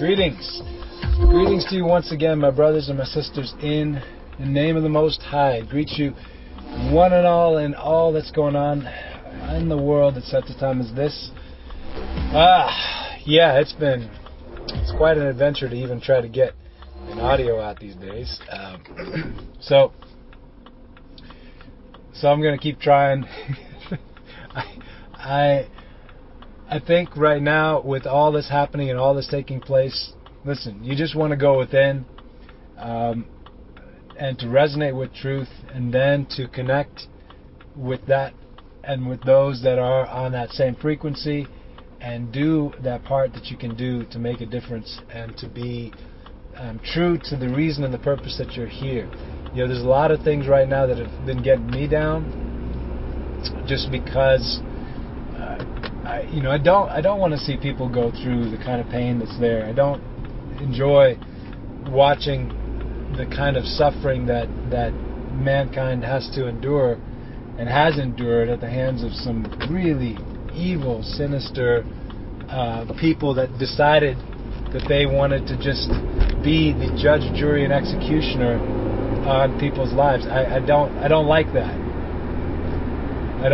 Greetings. Greetings to you once again, my brothers and my sisters, in the name of the Most High. I greet you one and all that's going on in the world at such a time as this. It's quite an adventure to even try to get an audio out these days. So I'm going to keep trying. I think right now, with all this happening and all this taking place, listen, you just want to go within and to resonate with truth, and then to connect with that and with those that are on that same frequency, and do that part that you can do to make a difference and to be true to the reason and the purpose that you're here. You know, there's a lot of things right now that have been getting me down, just because I don't want to see people go through the kind of pain that's there. I don't enjoy watching the kind of suffering that mankind has to endure and has endured at the hands of some really evil, sinister people that decided that they wanted to just be the judge, jury, and executioner on people's lives. I don't like that. I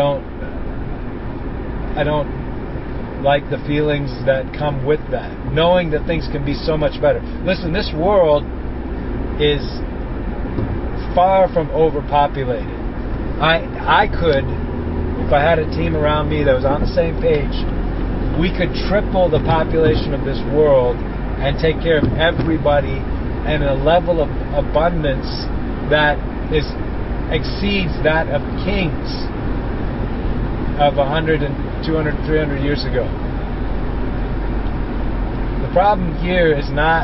don't like the feelings that come with that, knowing that things can be so much better. Listen, this world is far from overpopulated. I could, if I had a team around me that was on the same page, we could triple the population of this world and take care of everybody at a level of abundance that exceeds that of kings of 100 and 200, 300 years ago. The problem here is not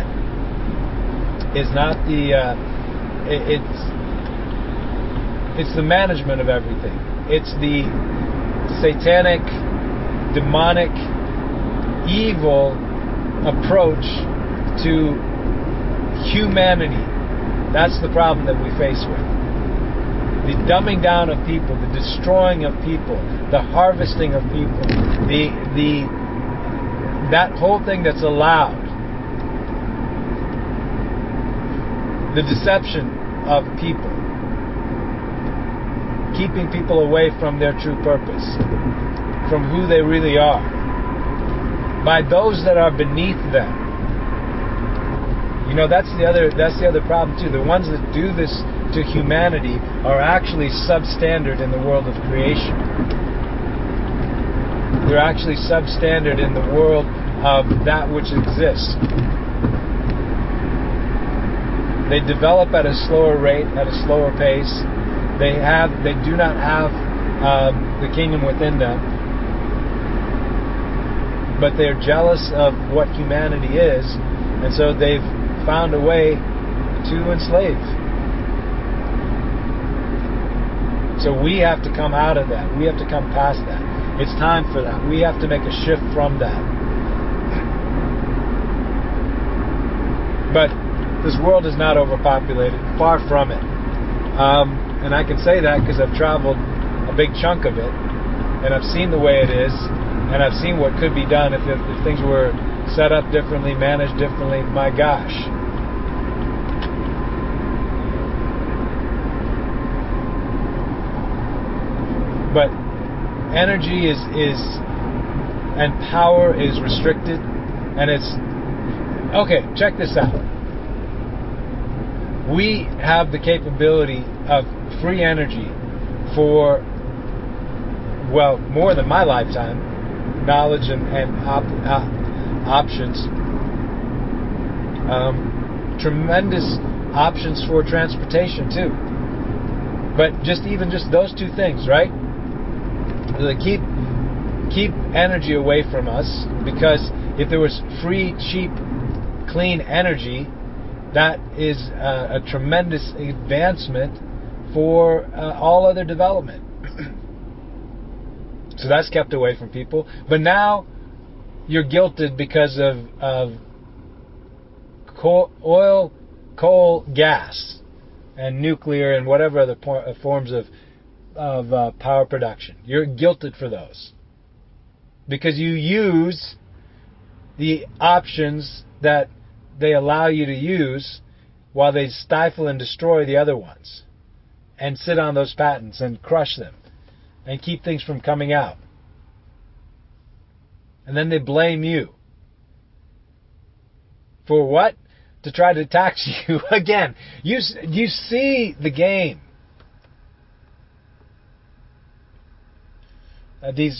it's the management of everything. It's the satanic, demonic, evil approach to humanity. That's the problem that we face with. The dumbing down of people, the destroying of people, the harvesting of people, that whole thing that's allowed, the deception of people, keeping people away from their true purpose, from who they really are, by those that are beneath them. You know, that's the other problem too. The ones that do this to humanity are actually substandard in the world of creation. They're actually substandard in the world of that which exists. They develop at a slower rate, at a slower pace. They do not have the kingdom within them, but they're jealous of what humanity is, and so they've found a way to enslave. So we have to come out of that. We have to come past that. It's time for that. We have to make a shift from that. But this world is not overpopulated. Far from it. And I can say that because I've traveled a big chunk of it, and I've seen the way it is, and I've seen what could be done if things were set up differently, managed differently. My gosh. But energy is and power is restricted, and it's okay. Check this out. We have the capability of free energy for, well, more than my lifetime, knowledge and options. Tremendous options for transportation too. But just those two things, right? Keep energy away from us, because if there was free, cheap, clean energy, that is a tremendous advancement for all other development. So that's kept away from people. But now you're guilted because of oil, coal, gas, and nuclear, and whatever other forms of power production. You're guilted for those because you use the options that they allow you to use while they stifle and destroy the other ones and sit on those patents and crush them and keep things from coming out. And then they blame you. For what? To try to tax you again. You see the game. These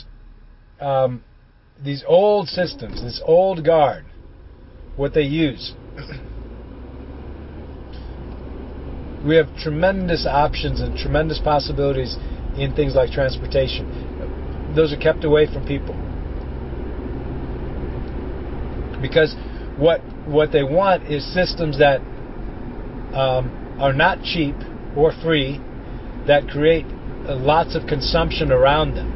old systems, this old guard, what they use. We have tremendous options and tremendous possibilities in things like transportation. Those are kept away from people. Because what they want is systems that are not cheap or free, that create lots of consumption around them.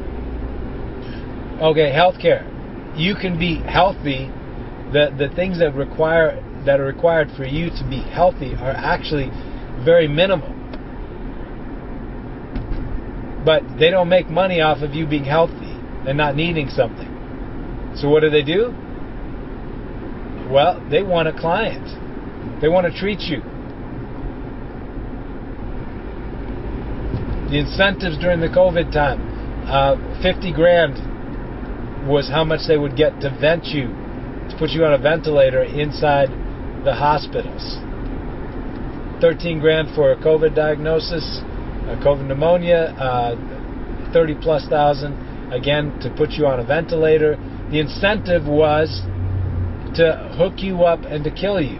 Okay, healthcare. You can be healthy. The things that are required for you to be healthy are actually very minimal. But they don't make money off of you being healthy and not needing something. So what do? Well, they want a client. They want to treat you. The incentives during the COVID time, $50,000 was how much they would get to vent you, to put you on a ventilator inside the hospitals. $13,000 for a COVID diagnosis, a COVID pneumonia, $30,000+ again to put you on a ventilator. The incentive was to hook you up and to kill you.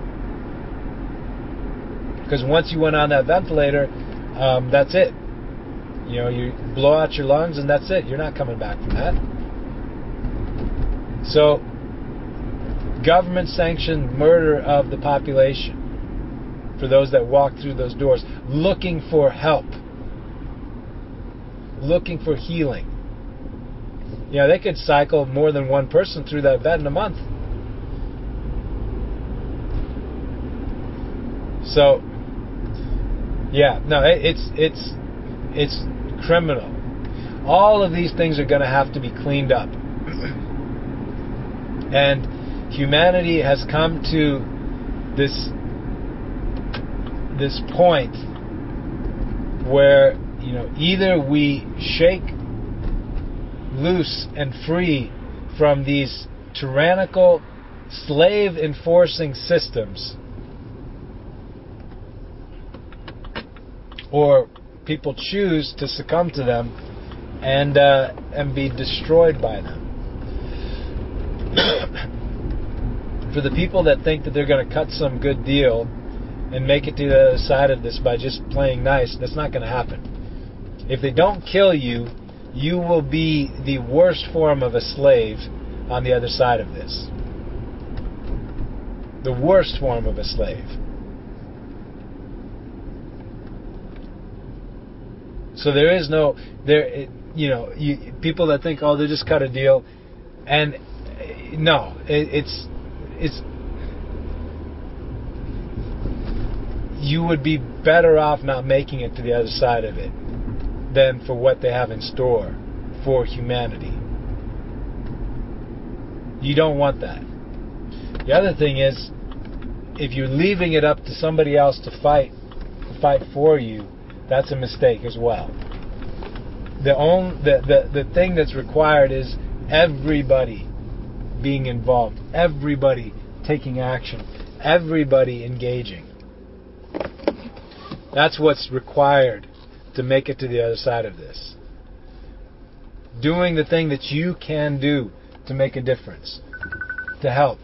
Because once you went on that ventilator, that's it. You know, you blow out your lungs and that's it. You're not coming back from that. So, government-sanctioned murder of the population for those that walk through those doors, looking for help, looking for healing. You know, they could cycle more than one person through that vet in a month. So, yeah, no, it's criminal. All of these things are going to have to be cleaned up. And humanity has come to this point where, you know, either we shake loose and free from these tyrannical, slave-enforcing systems, or people choose to succumb to them and be destroyed by them. For the people that think that they're going to cut some good deal and make it to the other side of this by just playing nice, that's not going to happen. If they don't kill you, you will be the worst form of a slave on the other side of this. The worst form of a slave. So there is no, people that think, oh, they just cut a deal, and no, it's you would be better off not making it to the other side of it than for what they have in store for humanity. You don't want that. The other thing is, if you're leaving it up to somebody else to fight for you, that's a mistake as well. The thing that's required is everybody being involved, everybody taking action, everybody engaging. That's what's required to make it to the other side of this. Doing the thing that you can do to make a difference, to help.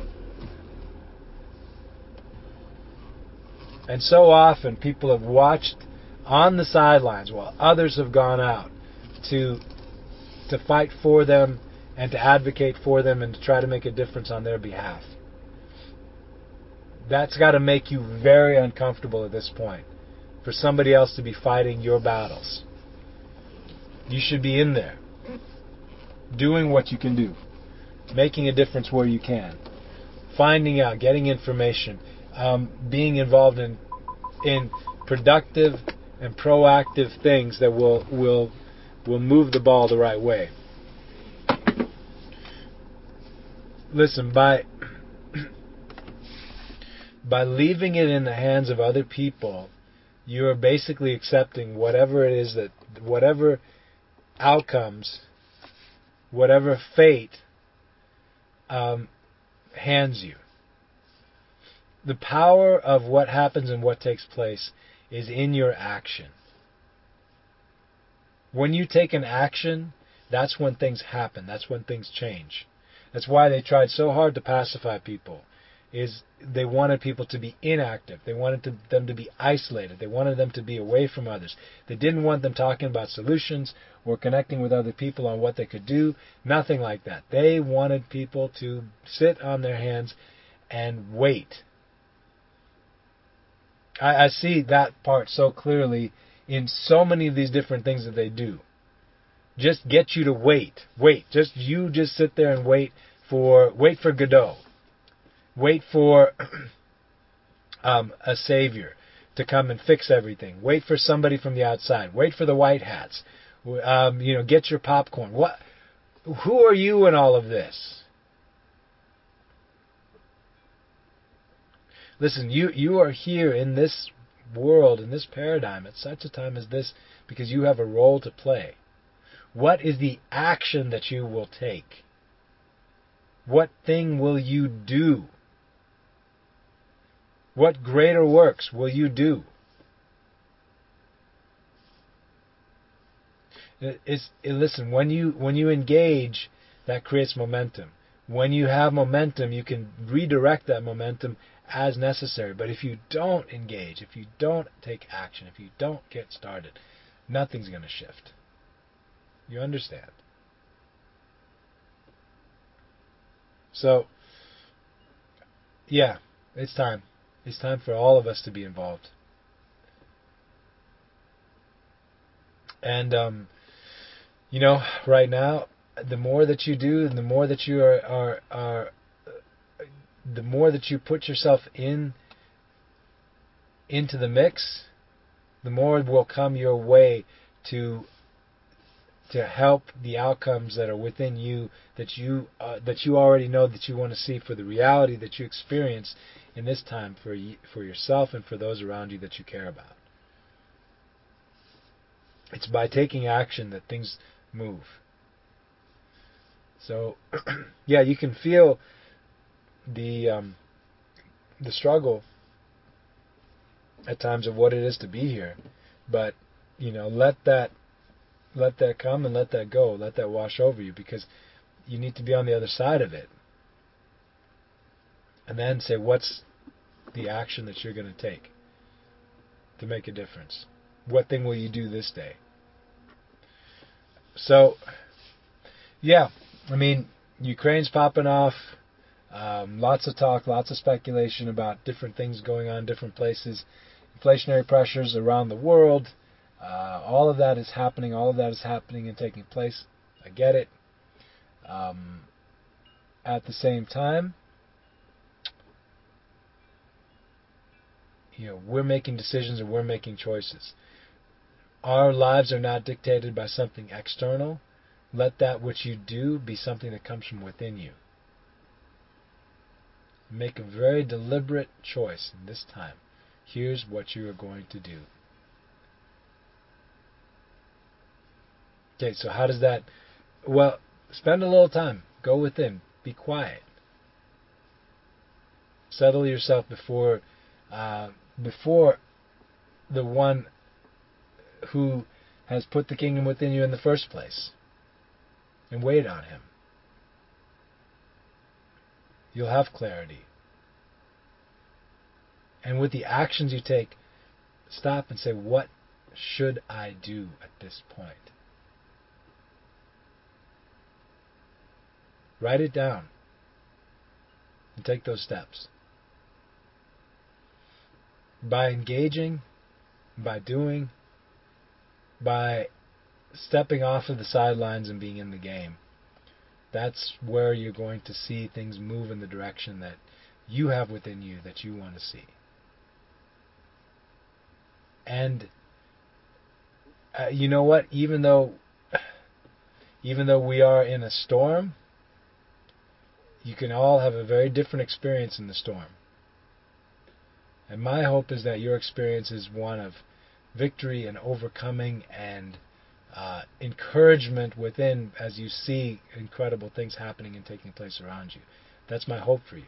And so often people have watched on the sidelines while others have gone out to fight for them and to advocate for them and to try to make a difference on their behalf. That's got to make you very uncomfortable at this point, for somebody else to be fighting your battles. You should be in there, doing what you can do, making a difference where you can, finding out, getting information, being involved in productive and proactive things that will move the ball the right way. Listen, by By leaving it in the hands of other people, you are basically accepting whatever it is that, whatever outcomes, whatever fate hands you. The power of what happens and what takes place is in your action. When you take an action, that's when things happen. That's when things change. That's why they tried so hard to pacify people. Is they wanted people to be inactive. They wanted them to be isolated. They wanted them to be away from others. They didn't want them talking about solutions or connecting with other people on what they could do. Nothing like that. They wanted people to sit on their hands and wait. I see that part so clearly in so many of these different things that they do. Just get you to wait. Just sit there and wait for Godot. Wait for a savior to come and fix everything. Wait for somebody from the outside. Wait for the white hats. Get your popcorn. Who are you in all of this? Listen, you are here in this world, in this paradigm, at such a time as this, because you have a role to play. What is the action that you will take? What thing will you do? What greater works will you do? Listen, when you engage, that creates momentum. When you have momentum, you can redirect that momentum as necessary. But if you don't engage, if you don't take action, if you don't get started, nothing's going to shift. You understand? So, yeah, it's time. It's time for all of us to be involved. And, right now, the more that you do, and the more that you the more that you put yourself into the mix, the more will come your way to help the outcomes that are within you, that you already know that you want to see, for the reality that you experience in this time for yourself and for those around you that you care about. It's by taking action that things move. So, yeah, you can feel the struggle at times of what it is to be here, but let that come and let that go, let that wash over you, because you need to be on the other side of it, and then say, what's the action that you're going to take to make a difference? What thing will you do this day? So, yeah, Ukraine's popping off. Lots of talk, lots of speculation about different things going on in different places. Inflationary pressures around the world. All of that is happening. All of that is happening and taking place. I get it. At the same time, we're making decisions and we're making choices. Our lives are not dictated by something external. Let that which you do be something that comes from within you. Make a very deliberate choice in this time. Here's what you are going to do. Okay, so how does that... Well, spend a little time. Go within. Be quiet. Settle yourself before the one who has put the kingdom within you in the first place. And wait on him. You'll have clarity. And with the actions you take, stop and say, what should I do at this point? Write it down and take those steps. By engaging, by doing, by stepping off of the sidelines and being in the game, that's where you're going to see things move in the direction that you have within you that you want to see. And you know what? Even though we are in a storm, you can all have a very different experience in the storm. And my hope is that your experience is one of victory and overcoming and encouragement within as you see incredible things happening and taking place around you. That's my hope for you.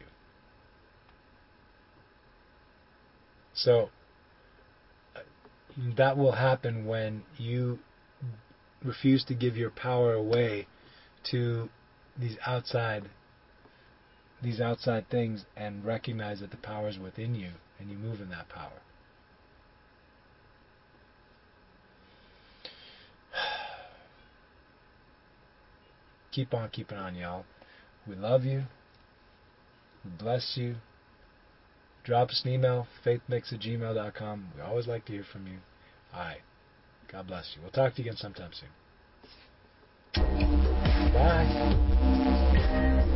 So that will happen when you refuse to give your power away to these outside things and recognize that the power is within you and you move in that power. Keep on keeping on, y'all. We love you. We bless you. Drop us an email, faithmix@gmail.com. We always like to hear from you. All right. God bless you. We'll talk to you again sometime soon. Bye.